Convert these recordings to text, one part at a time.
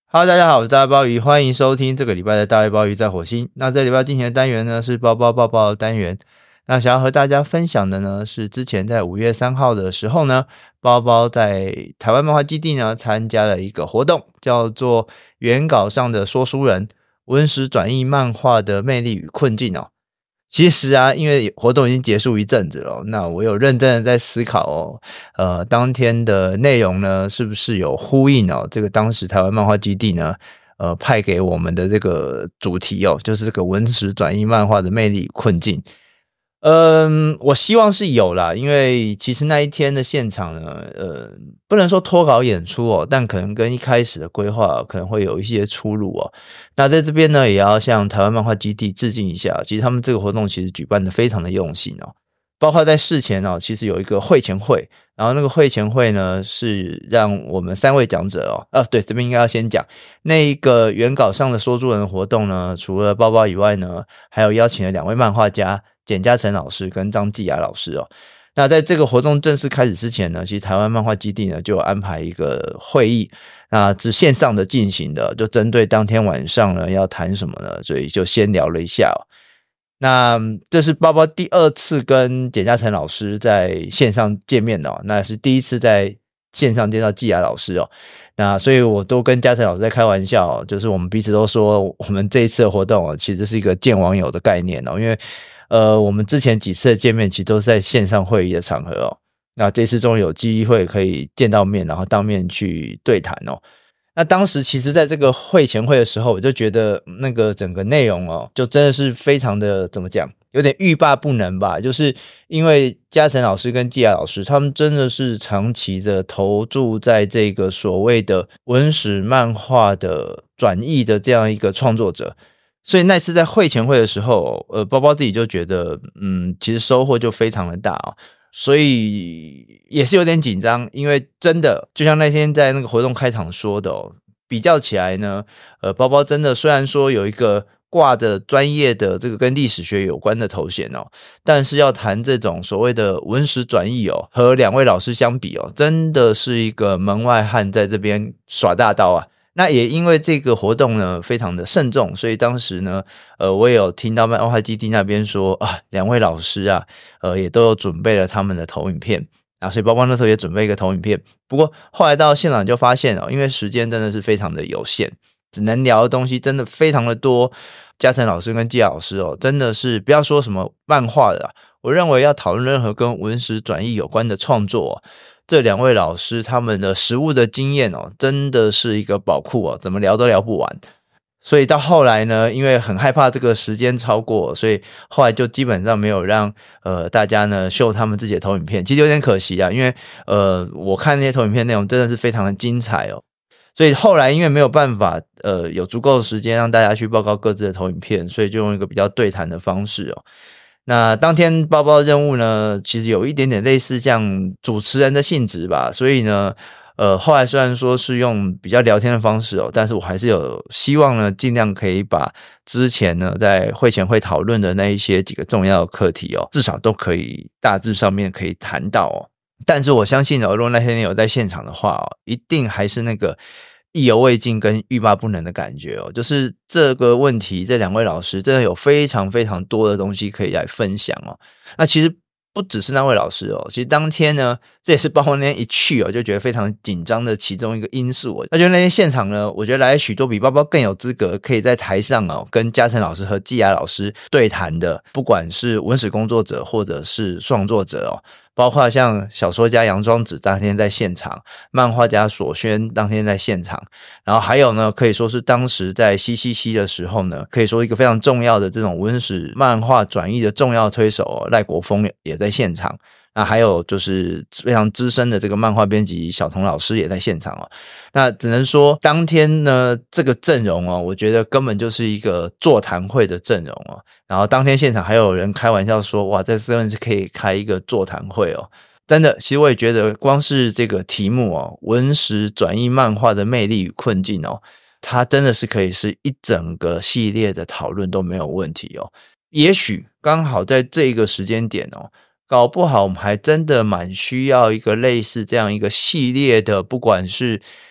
Hello，大家好，我是大包鱼，欢迎收听这个礼拜的大包鱼在火星。那这礼拜进行的单元呢是包包抱抱的单元。那想要和大家分享的呢是之前在5月3号的时候呢，包包在台湾漫画基地呢参加了一个活动，叫做原稿上的说书人，文史转译漫画的魅力与困境哦。其实啊，因为活动已经结束一阵子了，那我有认真的在思考当天的内容呢，是不是有呼应这个当时台湾漫画基地呢，派给我们的这个主题就是这个文史转译漫画的魅力与困境。我希望是有啦，因为其实那一天的现场呢，不能说脱稿演出但可能跟一开始的规划可能会有一些出入那在这边呢，也要向台湾漫画基地致敬一下，其实他们这个活动其实举办的非常的用心包括在事前其实有一个会前会，然后那个会前会呢是让我们3位讲者对，这边应该要先讲那一个原稿上的说书人的活动呢，除了包包以外呢，还有邀请了2位漫画家简嘉诚老师跟张继雅老师那在这个活动正式开始之前呢，其实台湾漫画基地呢就有安排一个会议，那是线上的进行的，就针对当天晚上呢要谈什么呢，所以就先聊了一下那这是包包第2次跟简嘉诚老师在线上见面那是第1次在线上见到继雅老师那所以我都跟嘉诚老师在开玩笑就是我们彼此都说我们这一次的活动其实是一个见网友的概念因为我们之前几次的见面其实都是在线上会议的场合那这次终于有机会可以见到面，然后当面去对谈那当时其实在这个会前会的时候，我就觉得那个整个内容就真的是非常的怎么讲，有点欲罢不能吧，就是因为嘉诚老师跟季雅老师他们真的是长期的投注在这个所谓的文史漫画的转译的这样一个创作者，所以那次在会前会的时候包包自己就觉得其实收获就非常的大所以也是有点紧张，因为真的就像那天在那个活动开场说的比较起来呢包包真的虽然说有一个挂着专业的这个跟历史学有关的头衔但是要谈这种所谓的文史转译和2位老师相比真的是一个门外汉在这边耍大刀那也因为这个活动呢非常的慎重，所以当时呢我也有听到漫画基地那边说2位老师也都有准备了他们的投影片所以包包那时候也准备一个投影片，不过后来到现场就发现因为时间真的是非常的有限，只能聊的东西真的非常的多，嘉诚老师跟季雅老师真的是不要说什么漫画的我认为要讨论任何跟文史转译有关的创作这2位老师他们的实务的经验真的是一个宝库怎么聊都聊不完。所以到后来呢，因为很害怕这个时间超过，所以后来就基本上没有让大家呢秀他们自己的投影片，其实有点可惜因为我看那些投影片内容真的是非常的精彩所以后来因为没有办法有足够的时间让大家去报告各自的投影片，所以就用一个比较对谈的方式那当天包包任务呢其实有一点点类似像主持人的性质吧，所以呢后来虽然说是用比较聊天的方式但是我还是有希望呢尽量可以把之前呢在会前会讨论的那一些几个重要的课题至少都可以大致上面可以谈到但是我相信如果那天有在现场的话一定还是那个意犹未尽跟欲罢不能的感觉就是这个问题这2位老师真的有非常非常多的东西可以来分享那其实不只是那位老师其实当天呢这也是包括那天一去就觉得非常紧张的其中一个因素那就那天现场呢我觉得来许多比包包更有资格可以在台上跟嘉诚老师和季雅老师对谈的，不管是文史工作者或者是创作者包括像小说家杨庄子当天在现场，漫画家索轩当天在现场，然后还有呢可以说是当时在CCC的时候呢，可以说一个非常重要的这种文史漫画转译的重要推手赖国峰也在现场，那还有就是非常资深的这个漫画编辑小童老师也在现场那只能说当天呢这个阵容我觉得根本就是一个座谈会的阵容然后当天现场还有人开玩笑说哇这真的是可以开一个座谈会真的其实我也觉得光是这个题目文史转译漫画的魅力与困境它真的是可以是一整个系列的讨论都没有问题也许刚好在这个时间点搞不好我们还真的蛮需要一个类似这样一个系列的，不管是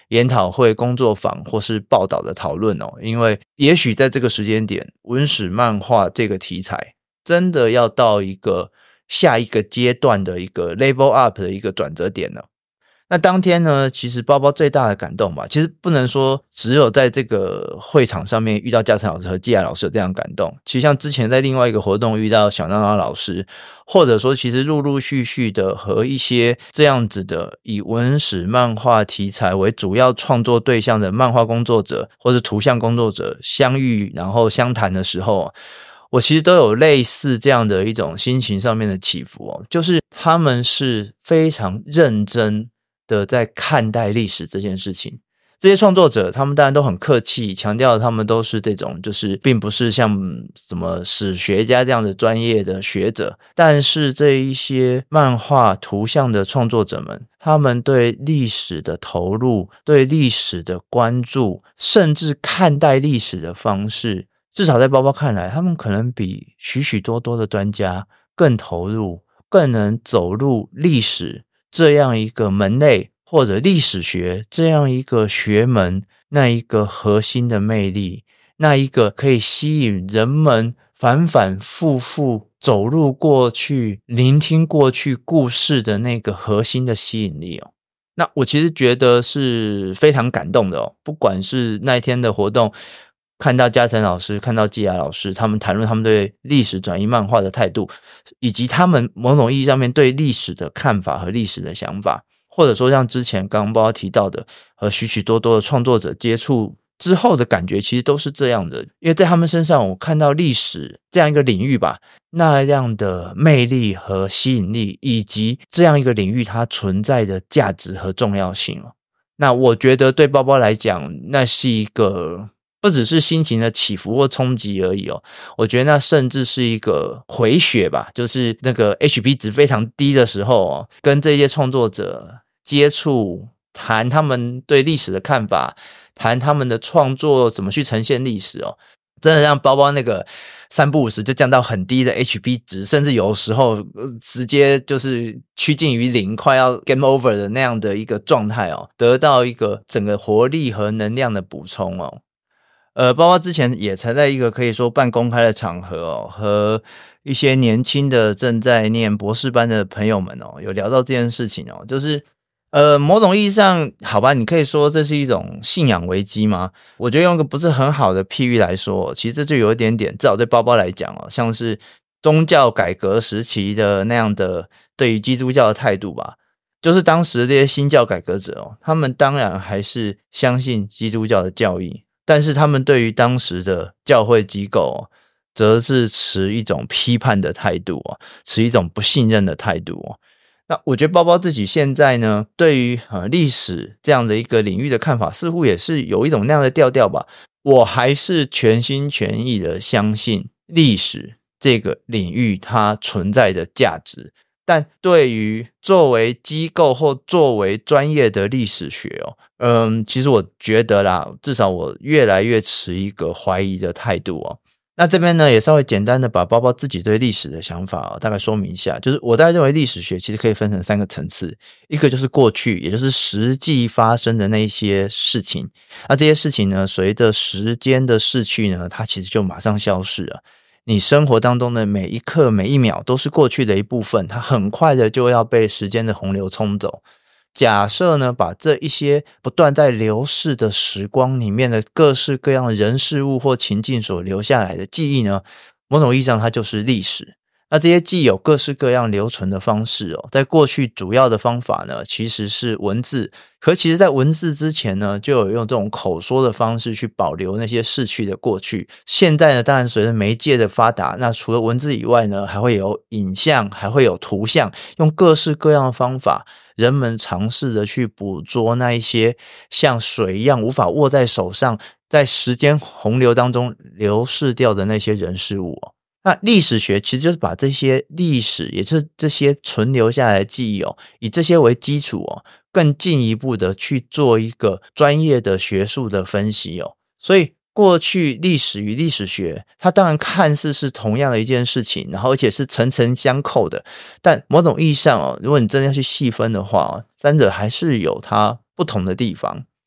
研讨会、工作坊或是报道的讨论哦，因为也许在这个时间点，文史漫画这个题材真的要到一个下一个阶段的一个 level up 的一个转折点了。那当天呢，其实包包最大的感动吧，其实不能说只有在这个会场上面遇到嘉诚老师和季亚老师有这样感动，其实像之前在另外一个活动遇到小娜娜老师，或者说其实陆陆续续的和一些这样子的以文史漫画题材为主要创作对象的漫画工作者或是图像工作者相遇然后相谈的时候，我其实都有类似这样的一种心情上面的起伏哦，就是他们是非常认真的在看待历史这件事情。这些创作者他们当然都很客气，强调他们都是这种就是并不是像什么史学家这样的专业的学者，但是这一些漫画图像的创作者们，他们对历史的投入，对历史的关注，甚至看待历史的方式，至少在包包看来，他们可能比许许多多的专家更投入，更能走入历史这样一个门类，或者历史学这样一个学门，那一个核心的魅力，那一个可以吸引人们反反复复走入过去，聆听过去故事的那个核心的吸引力哦。那我其实觉得是非常感动的哦，不管是那一天的活动，看到嘉诚老师，看到季亚老师，他们谈论他们对历史转移漫画的态度，以及他们某种意义上面对历史的看法和历史的想法，或者说像之前刚刚包括提到的和许许多多的创作者接触之后的感觉，其实都是这样的。因为在他们身上我看到历史这样一个领域吧，那样的魅力和吸引力，以及这样一个领域它存在的价值和重要性哦。那我觉得对包包来讲，那是一个不只是心情的起伏或冲击而已哦，我觉得那甚至是一个回血吧，就是那个 HP 值非常低的时候哦，跟这些创作者接触，谈他们对历史的看法，谈他们的创作怎么去呈现历史哦，真的让包包那个3不50就降到很低的 HP 值，甚至有时候直接就是趋近于0，快要 game over 的那样的一个状态哦，得到一个整个活力和能量的补充哦。包括之前也才在一个可以说半公开的场合哦，和一些年轻的正在念博士班的朋友们哦，有聊到这件事情哦，就是某种意义上，好吧，你可以说这是一种信仰危机吗？我觉得用个不是很好的譬喻来说，其实这就有一点点，至少对包包来讲哦，像是宗教改革时期的那样的对于基督教的态度吧。就是当时这些新教改革者哦，他们当然还是相信基督教的教义，但是他们对于当时的教会机构哦，则是持一种批判的态度哦，持一种不信任的态度哦。那我觉得包包自己现在呢，对于历史这样的一个领域的看法，似乎也是有一种那样的调调吧。我还是全心全意的相信历史这个领域它存在的价值，但对于作为机构或作为专业的历史学哦，其实我觉得啦，至少我越来越持一个怀疑的态度哦。那这边呢，也稍微简单的把包包自己对历史的想法大概说明一下，就是我大概认为历史学其实可以分成3个层次，一个就是过去，也就是实际发生的那些事情，那这些事情呢，随着时间的逝去呢，它其实就马上消失了。你生活当中的每一刻每一秒都是过去的一部分，它很快的就要被时间的洪流冲走。假设呢，把这一些不断在流逝的时光里面的各式各样的人事物或情境所留下来的记忆呢，某种意义上它就是历史。那这些记忆有各式各样留存的方式哦，在过去主要的方法呢，其实是文字，可其实在文字之前呢，就有用这种口说的方式去保留那些逝去的过去。现在呢，当然随着媒介的发达，那除了文字以外呢，还会有影像，还会有图像，用各式各样的方法，人们尝试着去捕捉那一些像水一样无法握在手上，在时间洪流当中流逝掉的那些人事物哦。那历史学其实就是把这些历史，也就是这些存留下来的记忆哦，以这些为基础哦，更进一步的去做一个专业的学术的分析哦。所以过去历史与历史学，它当然看似是同样的一件事情，然后而且是层层相扣的，但某种意义上哦，如果你真的要去细分的话，3者还是有它不同的地方。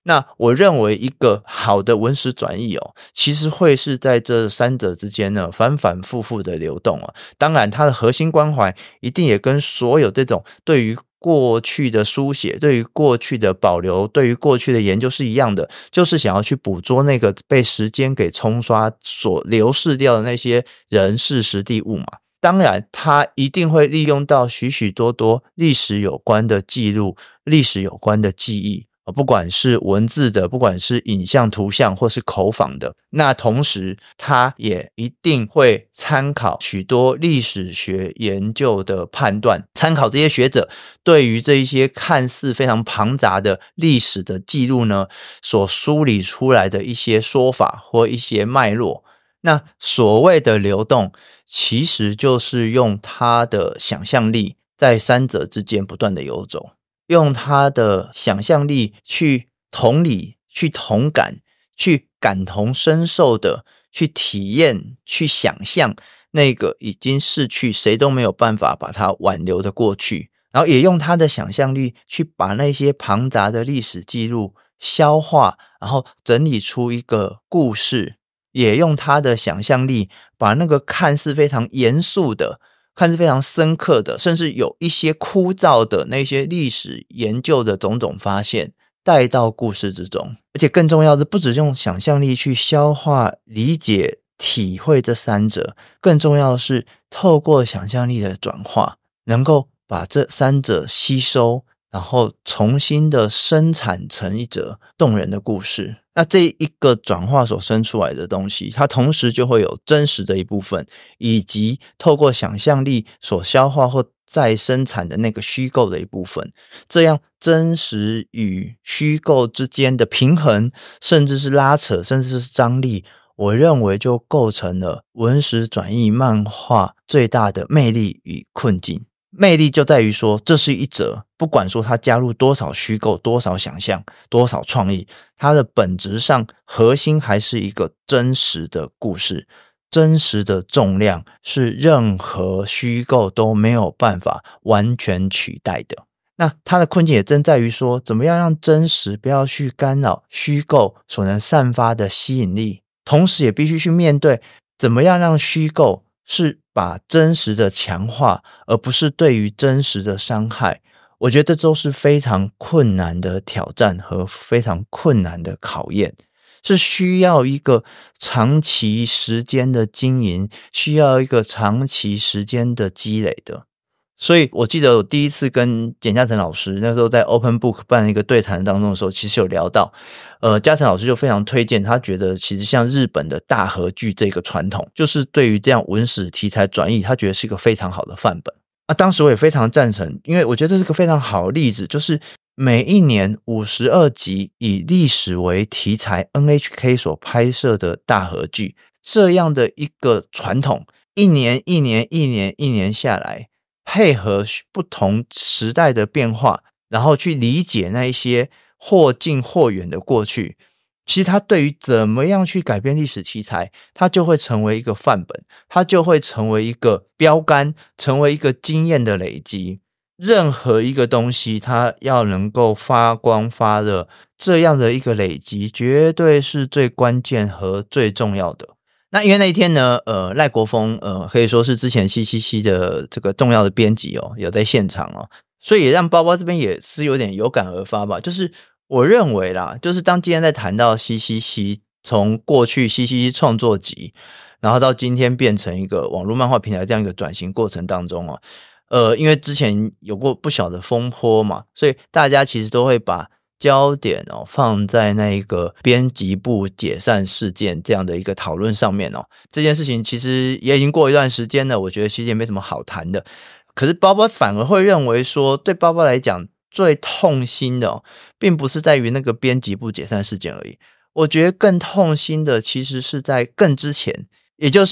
那我认为一个好的文史转译其实会是在这三者之间呢反反复复的流动当然它的核心关怀一定也跟所有这种对于过去的书写，对于过去的保留，对于过去的研究是一样的，就是想要去捕捉那个被时间给冲刷所流逝掉的那些人事时地物嘛。当然它一定会利用到许许多多历史有关的记录，历史有关的记忆，不管是文字的，不管是影像图像或是口访的。那同时它也一定会参考许多历史学研究的判断，参考这些学者对于这一些看似非常庞杂的历史的记录呢所梳理出来的一些说法或一些脉络。那所谓的流动其实就是用他的想象力在三者之间不断的游走，用他的想象力去同理，去同感，去感同身受的去体验，去想象那个已经逝去谁都没有办法把它挽留的过去，然后也用他的想象力去把那些庞杂的历史记录消化，然后整理出一个故事，也用他的想象力把那个看似非常严肃的，看似非常深刻的，甚至有一些枯燥的那些历史研究的种种发现带到故事之中。而且更重要的，不只用想象力去消化、理解、体会这三者，更重要的是透过想象力的转化，能够把这三者吸收，然后重新的生产成一则动人的故事。那这一个转化所生出来的东西，它同时就会有真实的一部分，以及透过想象力所消化或再生产的那个虚构的一部分。这样真实与虚构之间的平衡，甚至是拉扯，甚至是张力，我认为就构成了文史转译漫画最大的魅力与困境。魅力就在于说，这是一则不管说它加入多少虚构，多少想象，多少创意，它的本质上核心还是一个真实的故事，真实的重量是任何虚构都没有办法完全取代的。那它的困境也正在于说，怎么样让真实不要去干扰虚构所能散发的吸引力，同时也必须去面对怎么样让虚构是把真实的强化，而不是对于真实的伤害。我觉得这都是非常困难的挑战和非常困难的考验，是需要一个长期时间的经营，需要一个长期时间的积累的。所以我记得我第一次跟简嘉诚老师那时候在 Open Book 办一个对谈当中的时候，其实有聊到嘉诚老师就非常推荐，他觉得其实像日本的大河剧这个传统，就是对于这样文史题材转译，他觉得是一个非常好的范本。当时我也非常赞成，因为我觉得这是个非常好的例子，就是每一年52集以历史为题材 NHK 所拍摄的大河剧，这样的一个传统，一年下来，配合不同时代的变化，然后去理解那一些或近或远的过去，其实它对于怎么样去改变历史题材，它就会成为一个范本，它就会成为一个标杆，成为一个经验的累积。任何一个东西它要能够发光发热，这样的一个累积绝对是最关键和最重要的。那因为那一天呢赖国峰可以说是之前CCC的这个重要的编辑有在现场所以也让包包这边也是有点有感而发吧。就是我认为啦，就是当今天在谈到 CCC 从过去 CCC 创作集，然后到今天变成一个网络漫画平台这样一个转型过程当中因为之前有过不小的风波嘛，所以大家其实都会把焦点放在那一个编辑部解散事件这样的一个讨论上面这件事情其实也已经过一段时间了，我觉得其实也没什么好谈的。可是包包反而会认为说，对包包来讲最痛心的并不是在于那个编辑部解散事件而已，我觉得更痛心的其实是在更之前，也就是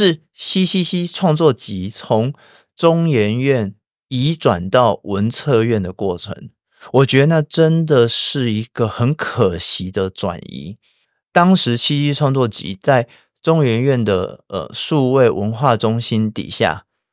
CCC 创作集从中研院移转到文策院的过程。我觉得那真的是一个很可惜的转移。当时CCC 创作集在中研院的数位文化中心底下，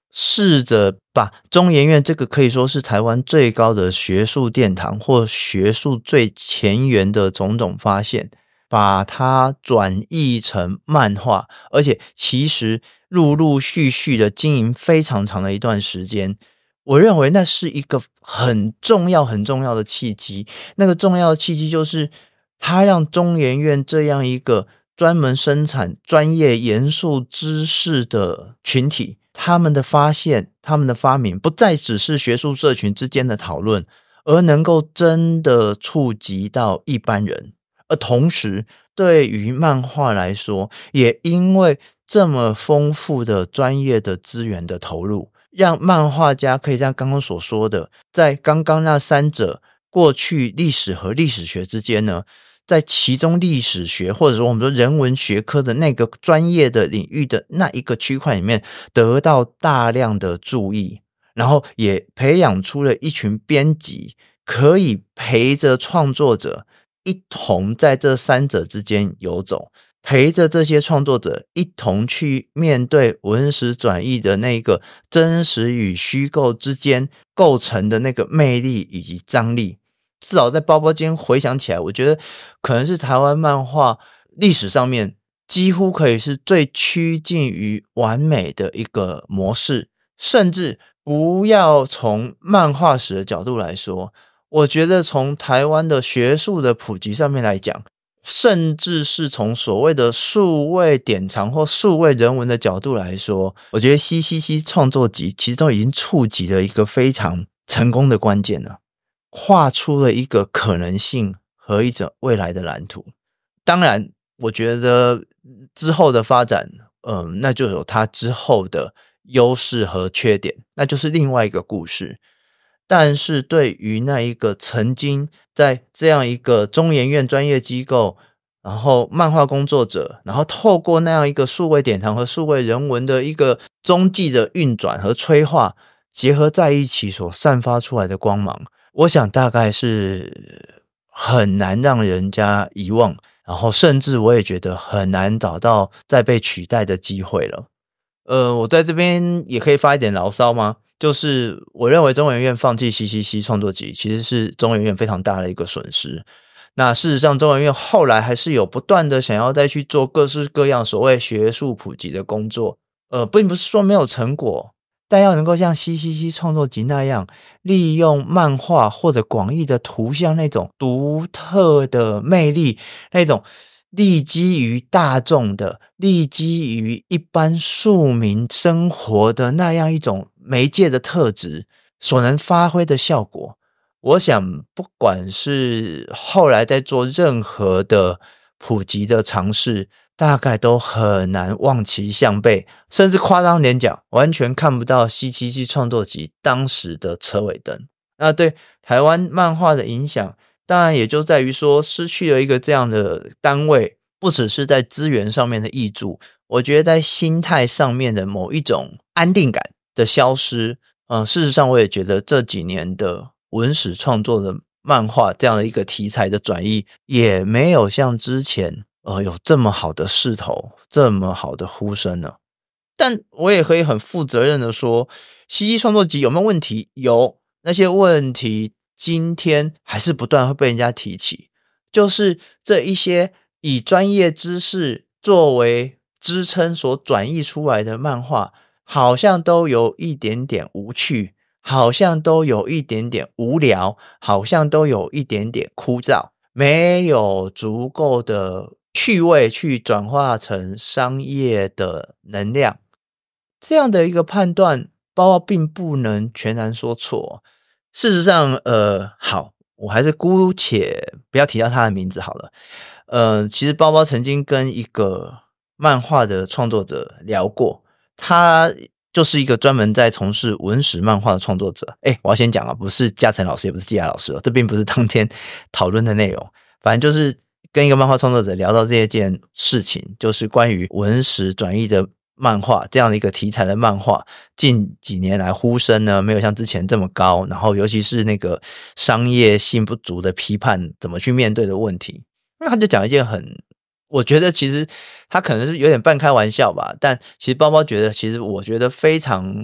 试着把中研院这个可以说是台湾最高的学术殿堂或学术最前沿的种种发现，把它转译成漫画，而且其实陆陆续续的经营非常长的一段时间。我认为那是一个很重要很重要的契机，那个重要的契机就是它让中研院这样一个专门生产专业严肃知识的群体，他们的发现他们的发明不再只是学术社群之间的讨论，而能够真的触及到一般人。而同时对于漫画来说，也因为这么丰富的专业的资源的投入，让漫画家可以像刚刚所说的，在刚刚那三者过去历史和历史学之间呢，在其中历史学或者说我们说人文学科的那个专业的领域的那一个区块里面得到大量的注意，然后也培养出了一群编辑，可以陪着创作者一同在这三者之间游走，陪着这些创作者一同去面对文史转译的那个真实与虚构之间构成的那个魅力以及张力。至少在包包间回想起来，我觉得可能是台湾漫画历史上面几乎可以是最趋近于完美的一个模式。甚至不要从漫画史的角度来说，我觉得从台湾的学术的普及上面来讲，甚至是从所谓的数位典藏或数位人文的角度来说，我觉得 CCC 创作集其实都已经触及了一个非常成功的关键了，画出了一个可能性和一种未来的蓝图。当然我觉得之后的发展那就有它之后的优势和缺点，那就是另外一个故事。但是对于那一个曾经在这样一个中研院专业机构，然后漫画工作者，然后透过那样一个数位典藏和数位人文的一个踪迹的运转和催化结合在一起所散发出来的光芒，我想大概是很难让人家遗忘，然后甚至我也觉得很难找到再被取代的机会了。我在这边也可以发一点牢骚吗？就是我认为中研院放弃 CCC 创作集其实是中研院非常大的一个损失。那事实上中研院后来还是有不断的想要再去做各式各样所谓学术普及的工作，并不是说没有成果，但要能够像 CCC 创作集那样利用漫画或者广义的图像那种独特的魅力，那种立基于大众的，立基于一般庶民生活的那样一种媒介的特质所能发挥的效果，我想不管是后来在做任何的普及的尝试，大概都很难望其项背，甚至夸张点讲，完全看不到 C77 创作集当时的车尾灯。那对台湾漫画的影响当然也就在于说失去了一个这样的单位，不只是在资源上面的挹注，我觉得在心态上面的某一种安定感的消失。事实上我也觉得这几年的文史创作的漫画这样的一个题材的转移也没有像之前有这么好的势头，这么好的呼声呢。但我也可以很负责任的说，西西创作集有没有问题？有，那些问题今天还是不断会被人家提起，就是这一些以专业知识作为支撑所转译出来的漫画，好像都有一点点无趣，好像都有一点点无聊，好像都有一点点枯燥，没有足够的趣味去转化成商业的能量。这样的一个判断，包包并不能全然说错。事实上好，我还是姑且不要提到他的名字好了。其实包包曾经跟一个漫画的创作者聊过，他就是一个专门在从事文史漫画的创作者。我要先讲啊，不是嘉诚老师，也不是季亚老师，这并不是当天讨论的内容。反正就是跟一个漫画创作者聊到这件事情，就是关于文史转译的漫画这样的一个题材的漫画，近几年来呼声呢没有像之前这么高，然后尤其是那个商业性不足的批判怎么去面对的问题。那他就讲一件我觉得其实他可能是有点半开玩笑吧，但其实包包觉得其实我觉得非常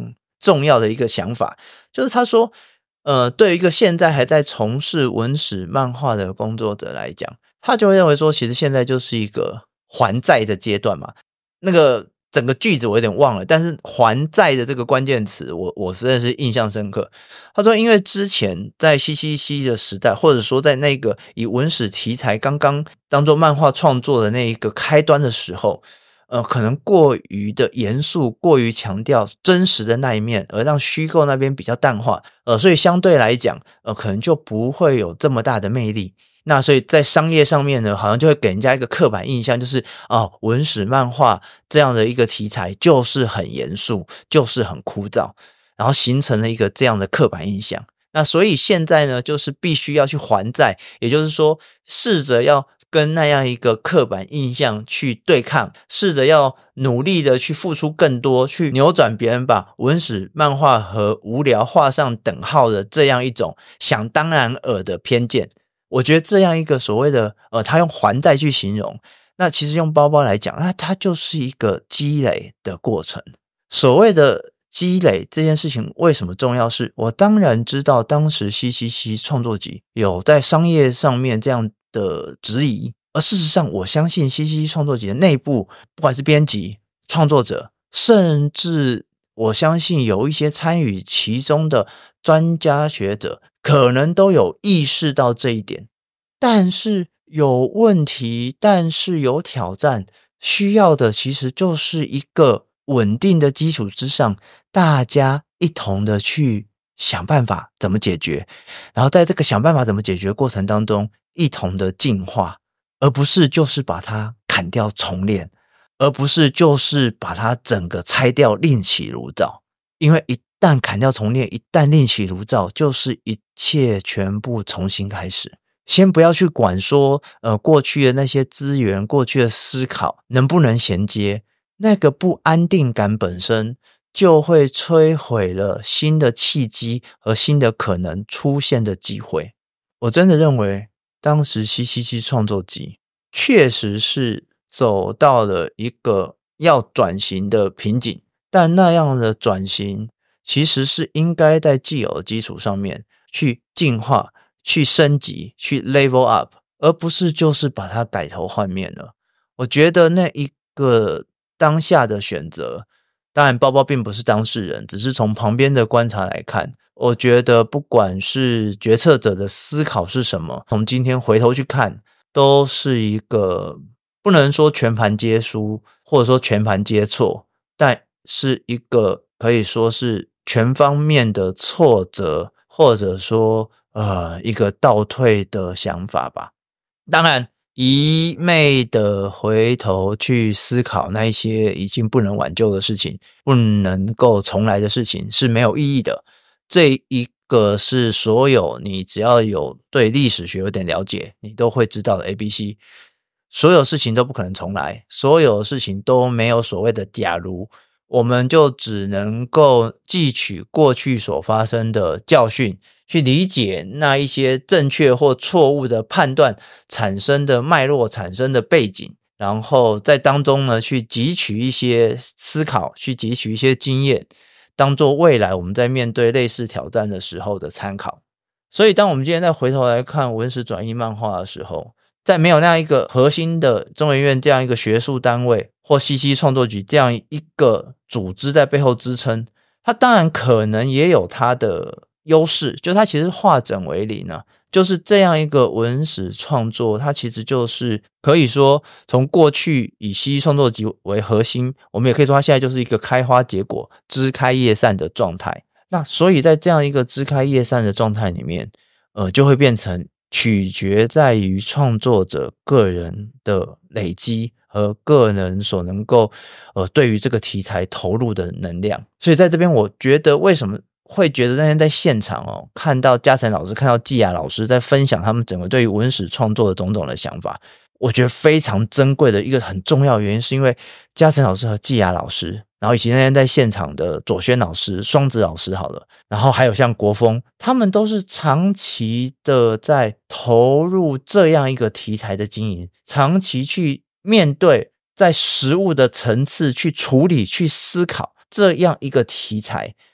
重要的一个想法，就是他说对于一个现在还在从事文史漫画的工作者来讲，他就会认为说其实现在就是一个还债的阶段嘛。那个整个句子我有点忘了，但是还债的这个关键词我真的是印象深刻。他说因为之前在 CCC 的时代，或者说在那个以文史题材刚刚当做漫画创作的那一个开端的时候，可能过于的严肃，过于强调真实的那一面，而让虚构那边比较淡化，所以相对来讲可能就不会有这么大的魅力。那所以在商业上面呢，好像就会给人家一个刻板印象，就是文史漫画这样的一个题材就是很严肃，就是很枯燥，然后形成了一个这样的刻板印象。那所以现在呢，就是必须要去还债，也就是说试着要跟那样一个刻板印象去对抗，试着要努力的去付出更多，去扭转别人把文史漫画和无聊画上等号的这样一种想当然尔的偏见。我觉得这样一个所谓的他用还债去形容，那其实用包包来讲，那它就是一个积累的过程。所谓的积累这件事情为什么重要，是我当然知道当时 CCC 创作集有在商业上面这样的质疑，而事实上我相信 CCC 创作集的内部，不管是编辑、创作者，甚至我相信有一些参与其中的专家学者，可能都有意识到这一点。但是有问题，但是有挑战，需要的其实就是一个稳定的基础之上，大家一同的去想办法怎么解决，然后在这个想办法怎么解决过程当中，一同的进化，而不是就是把它砍掉重练，而不是就是把它整个拆掉另起炉灶。因为一旦砍掉重练，一旦另起炉灶，就是一切全部重新开始。先不要去管说过去的那些资源，过去的思考能不能衔接，那个不安定感本身就会摧毁了新的契机和新的可能出现的机会。我真的认为当时 CCC 创作集确实是走到了一个要转型的瓶颈，但那样的转型其实是应该在既有的基础上面去进化，去升级，去 level up， 而不是就是把它改头换面了。我觉得那一个当下的选择，当然包包并不是当事人，只是从旁边的观察来看，我觉得不管是决策者的思考是什么，从今天回头去看，都是一个不能说全盘皆输，或者说全盘皆错，但是一个可以说是全方面的挫折，或者说一个倒退的想法吧。当然一昧的回头去思考那一些已经不能挽救的事情，不能够重来的事情是没有意义的。这一个是所有你只要有对历史学有点了解，你都会知道的 ABC。所有事情都不可能重来，所有事情都没有所谓的假如，我们就只能够汲取过去所发生的教训，去理解那一些正确或错误的判断产生的脉络，产生的背景，然后在当中呢去汲取一些思考，去汲取一些经验，当做未来我们在面对类似挑战的时候的参考。所以当我们今天再回头来看文史转译漫画的时候，在没有那样一个核心的中研院这样一个学术单位，或 CC 创作局这样一个组织在背后支撑，它当然可能也有它的优势，就它其实化整为零啊，就是这样一个文史创作，它其实就是可以说从过去以 CC 创作集为核心，我们也可以说它现在就是一个开花结果、枝开叶散的状态。那所以在这样一个枝开叶散的状态里面，就会变成取决在于创作者个人的累积和个人所能够对于这个题材投入的能量。所以在这边我觉得为什么会觉得那天在现场看到嘉诚老师看到季雅老师在分享他们整个对于文史创作的种种的想法，我觉得非常珍贵的一个很重要的原因，是因为嘉诚老师和季雅老师，然后以及那天在现场的左轩老师、双子老师好了，然后还有像国风，他们都是长期的在投入这样一个题材的经营，长期去面对在实务的层次去处理、去思考这样一个题材，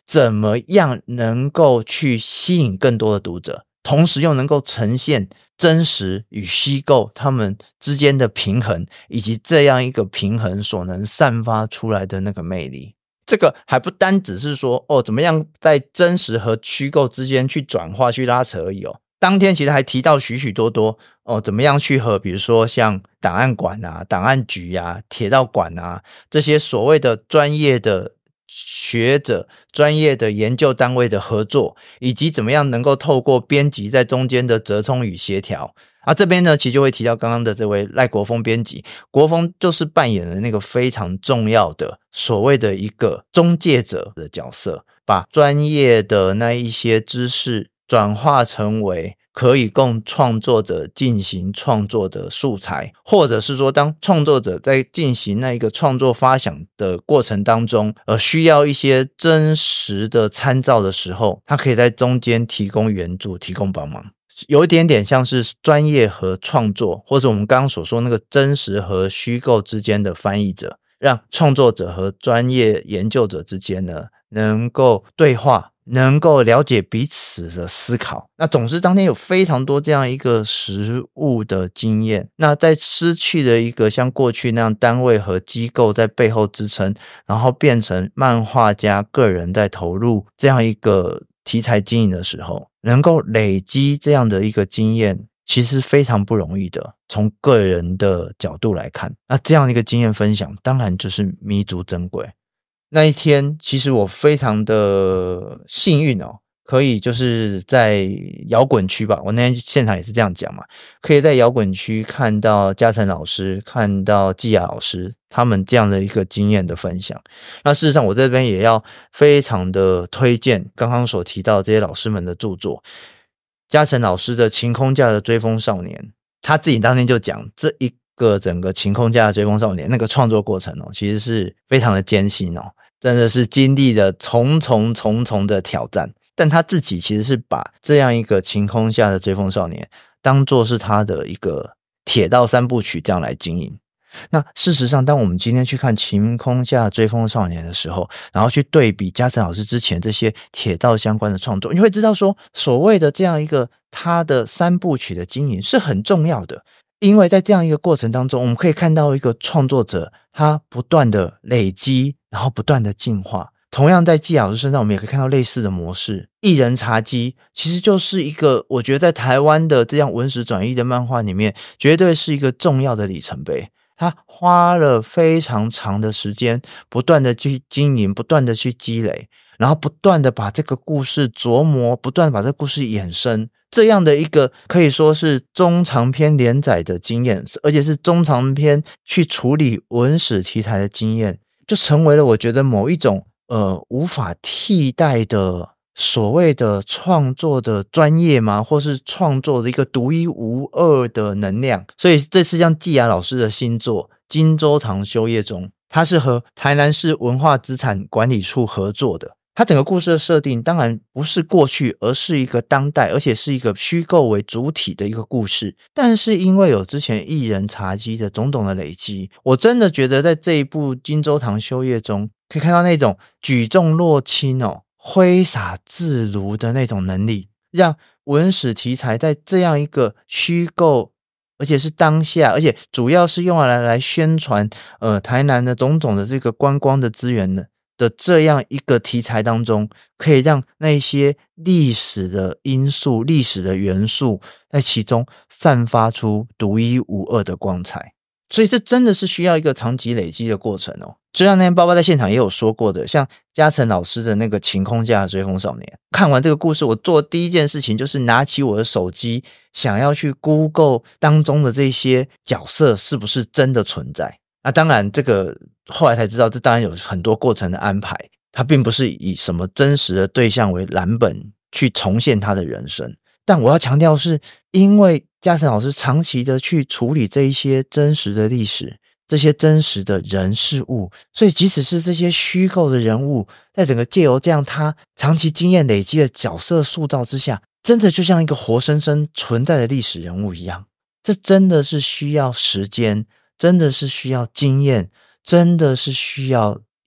怎么样能够去吸引更多的读者，同时又能够呈现真实与虚构他们之间的平衡，以及这样一个平衡所能散发出来的那个魅力。这个还不单只是说怎么样在真实和虚构之间去转化去拉扯而已当天其实还提到许许多多怎么样去和比如说像档案馆啊、档案局啊、铁道馆啊这些所谓的专业的学者、专业的研究单位的合作，以及怎么样能够透过编辑在中间的折冲与协调。这边呢其实就会提到刚刚的这位赖国峰编辑，国峰就是扮演了那个非常重要的所谓的一个中介者的角色，把专业的那一些知识转化成为可以供创作者进行创作的素材，或者是说当创作者在进行那一个创作发想的过程当中需要一些真实的参照的时候，他可以在中间提供援助、提供帮忙，有一点点像是专业和创作，或者我们刚刚所说那个真实和虚构之间的翻译者，让创作者和专业研究者之间呢能够对话，能够了解彼此的思考。那总之当天有非常多这样一个实务的经验，那在失去了一个像过去那样单位和机构在背后支撑，然后变成漫画家个人在投入这样一个题材经营的时候，能够累积这样的一个经验其实非常不容易的，从个人的角度来看，那这样的一个经验分享当然就是弥足珍贵。那一天其实我非常的幸运可以就是在摇滚区吧，我那天现场也是这样讲嘛，可以在摇滚区看到嘉诚老师、看到季雅老师他们这样的一个经验的分享。那事实上我这边也要非常的推荐刚刚所提到这些老师们的著作。嘉诚老师的晴空下的追风少年，他自己当天就讲这一个整个晴空下的追风少年那个创作过程其实是非常的艰辛真的是经历了重重的挑战，但他自己其实是把这样一个晴空下的追风少年当作是他的一个铁道三部曲这样来经营。那事实上当我们今天去看晴空下追风少年的时候，然后去对比嘉诚老师之前这些铁道相关的创作，你会知道说所谓的这样一个他的三部曲的经营是很重要的。因为在这样一个过程当中，我们可以看到一个创作者他不断的累积，然后不断的进化。同样在季老师身上我们也可以看到类似的模式。艺人茶姬其实就是一个我觉得在台湾的这样文史转译的漫画里面绝对是一个重要的里程碑。他花了非常长的时间不断的去经营，不断的去积累，然后不断的把这个故事琢磨，不断地把这个故事衍生，这样的一个可以说是中长篇连载的经验，而且是中长篇去处理文史题材的经验，就成为了我觉得某一种无法替代的所谓的创作的专业吗？或是创作的一个独一无二的能量。所以这是像季雅老师的新作《金州堂修业中》，它是和台南市文化资产管理处合作的。它整个故事的设定当然不是过去，而是一个当代，而且是一个虚构为主体的一个故事。但是因为有之前艺人茶姬的种种的累积，我真的觉得在这一部《金州堂修业中》可以看到那种举重若轻挥洒自如的那种能力，让文史题材在这样一个虚构而且是当下，而且主要是用来宣传台南的种种的这个观光的资源的这样一个题材当中，可以让那些历史的因素、历史的元素在其中散发出独一无二的光彩。所以这真的是需要一个长期累积的过程就像那天包包在现场也有说过的，像嘉诚老师的那个晴空下的追风少年，看完这个故事我做的第一件事情就是拿起我的手机，想要去 Google 当中的这些角色是不是真的存在。那当然这个后来才知道，这当然有很多过程的安排，它并不是以什么真实的对象为蓝本去重现他的人生。但我要强调是因为嘉诚老师长期的去处理这一些真实的历史，这些真实的人事物，所以即使是这些虚构的人物，在整个借由这样他长期经验累积的角色塑造之下，真的就像一个活生生存在的历史人物一样。这真的是需要时间，真的是需要经验，真的是需要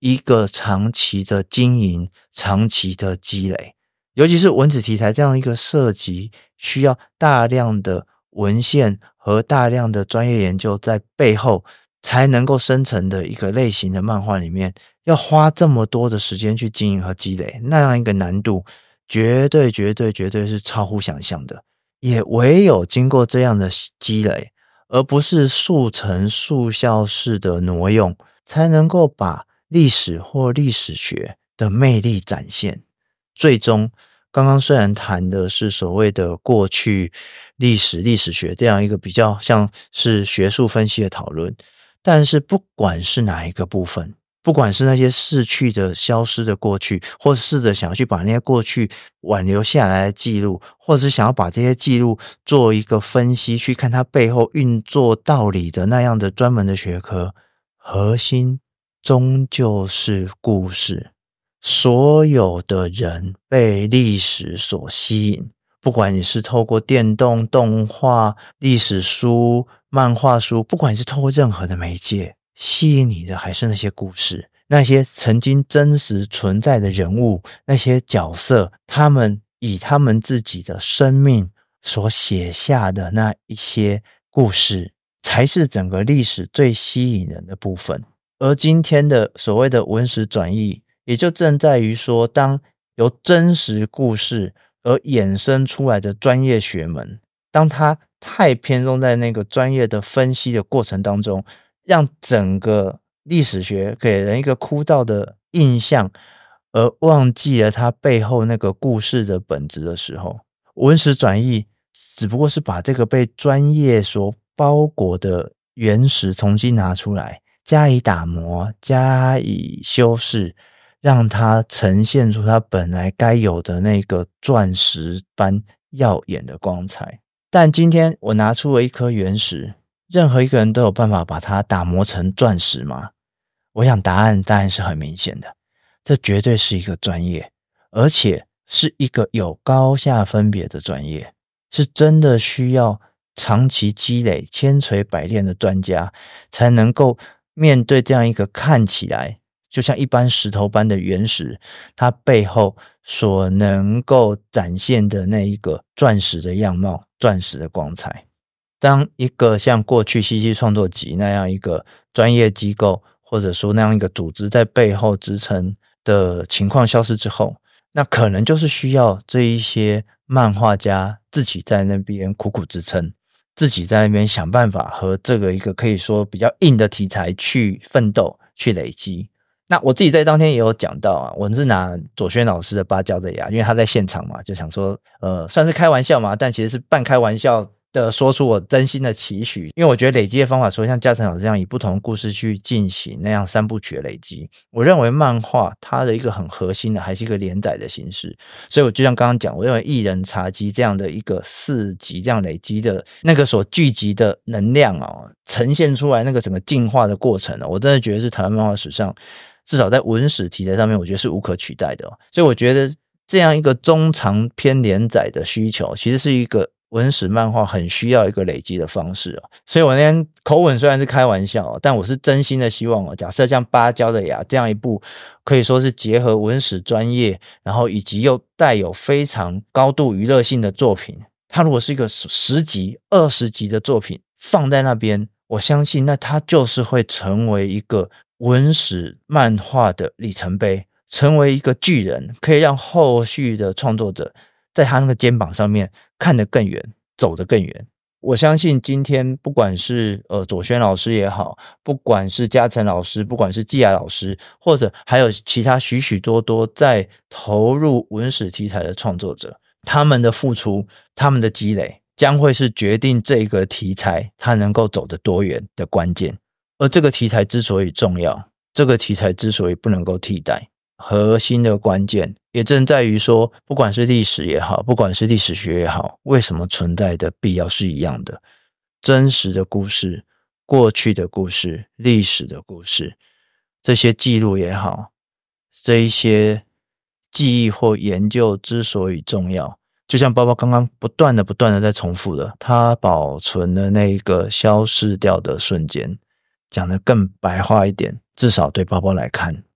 一个长期的经营，长期的积累。尤其是文史题材这样一个涉及需要大量的文献和大量的专业研究在背后才能够生成的一个类型的漫画里面，要花这么多的时间去经营和积累，那样一个难度绝对是超乎想象的。也唯有经过这样的积累，而不是速成速效式的挪用，才能够把历史或历史学的魅力展现。最终刚刚虽然谈的是所谓的过去历史历史学这样一个比较像是学术分析的讨论，但是不管是哪一个部分，不管是那些逝去的消失的过去，或试着想要去把那些过去挽留下来的记录，或者是想要把这些记录做一个分析，去看它背后运作道理的那样的专门的学科，核心终究是故事。所有的人被历史所吸引，不管你是透过电动、动画、历史书、漫画书，不管你是透过任何的媒介，吸引你的还是那些故事，那些曾经真实存在的人物，那些角色，他们以他们自己的生命所写下的那一些故事，才是整个历史最吸引人的部分。而今天的所谓的文史转译，也就正在于说，当由真实故事而衍生出来的专业学门，当它太偏重在那个专业的分析的过程当中，让整个历史学给人一个枯燥的印象，而忘记了它背后那个故事的本质的时候，文史转译只不过是把这个被专业所包裹的原石重新拿出来，加以打磨，加以修饰，让它呈现出它本来该有的那个钻石般耀眼的光彩。但今天我拿出了一颗原石，任何一个人都有办法把它打磨成钻石吗？我想答案当然是很明显的，这绝对是一个专业，而且是一个有高下分别的专业，是真的需要长期积累、千锤百炼的专家，才能够面对这样一个看起来就像一般石头般的原石，它背后所能够展现的那一个钻石的样貌，钻石的光彩。当一个像过去西西创作集那样一个专业机构，或者说那样一个组织在背后支撑的情况消失之后，那可能就是需要这一些漫画家自己在那边苦苦支撑，自己在那边想办法和这个一个可以说比较硬的题材去奋斗，去累积。那我自己在当天也有讲到啊，我是拿左轩老师的芭蕉的芽，因为他在现场嘛，就想说算是开玩笑嘛，但其实是半开玩笑的说出我真心的期许。因为我觉得累积的方法，除了像嘉诚老师这样以不同的故事去进行那样三部曲的累积，我认为漫画它的一个很核心的还是一个连载的形式。所以我就像刚刚讲，我认为一人茶几这样的一个4集这样累积的那个所聚集的能量呈现出来那个整个进化的过程我真的觉得是台湾漫画史上至少在文史题材上面，我觉得是无可取代的所以我觉得这样一个中长篇连载的需求，其实是一个文史漫画很需要一个累积的方式所以我那天口吻虽然是开玩笑但我是真心的希望假设像芭蕉的芽这样一部可以说是结合文史专业，然后以及又带有非常高度娱乐性的作品，它如果是一个10集、20集的作品放在那边，我相信那它就是会成为一个文史漫画的里程碑，成为一个巨人，可以让后续的创作者在他那个肩膀上面看得更远，走得更远。我相信今天不管是左轩老师也好，不管是嘉诚老师，不管是季雅老师，或者还有其他许许多多在投入文史题材的创作者，他们的付出，他们的积累将会是决定这个题材它能够走得多远的关键。而这个题材之所以重要，这个题材之所以不能够替代，核心的关键也正在于说，不管是历史也好，不管是历史学也好，为什么存在的必要是一样的？真实的故事，过去的故事，历史的故事，这些记录也好，这一些记忆或研究之所以重要，就像包包刚刚不断的在重复的，它保存了那个消逝掉的瞬间。讲得更白话一点，至少对包包来看，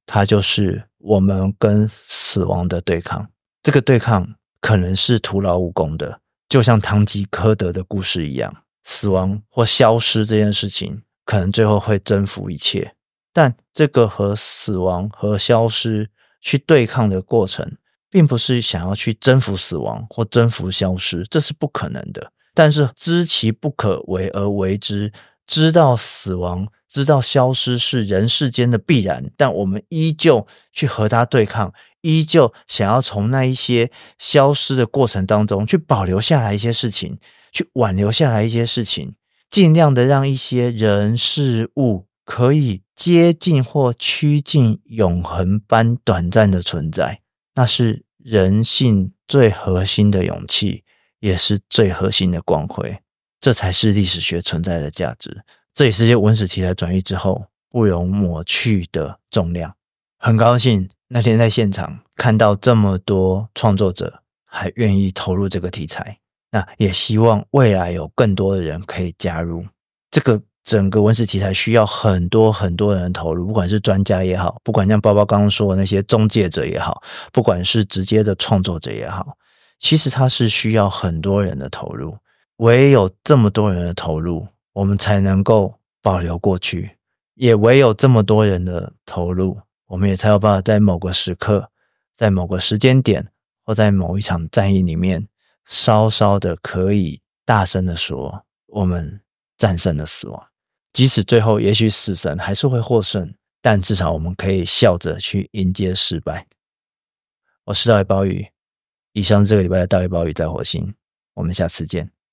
它就是我们跟死亡的对抗。这个对抗可能是徒劳无功的，就像堂吉诃德的故事一样，死亡或消失这件事情可能最后会征服一切，但这个和死亡和消失去对抗的过程，并不是想要去征服死亡或征服消失，这是不可能的。但是知其不可为而为之，知道死亡知道消失是人世间的必然，但我们依旧去和它对抗，依旧想要从那一些消失的过程当中去保留下来一些事情，去挽留下来一些事情，尽量的让一些人事物可以接近或趋近永恒般短暂的存在。那是人性最核心的勇气，也是最核心的光辉，这才是历史学存在的价值。这也是文史题材转译之后不容抹去的重量。很高兴那天在现场看到这么多创作者还愿意投入这个题材，那也希望未来有更多的人可以加入。这个整个文史题材需要很多很多人投入，不管是专家也好，不管像包包刚刚说的那些中介者也好，不管是直接的创作者也好，其实它是需要很多人的投入。唯有这么多人的投入，我们才能够保留过去，也唯有这么多人的投入，我们也才有办法在某个时刻，在某个时间点，或在某一场战役里面，稍稍的可以大声的说，我们战胜了死亡。即使最后也许死神还是会获胜，但至少我们可以笑着去迎接失败。我是大卫鲍鱼，以上这个礼拜的大卫鲍鱼在火星，我们下次见。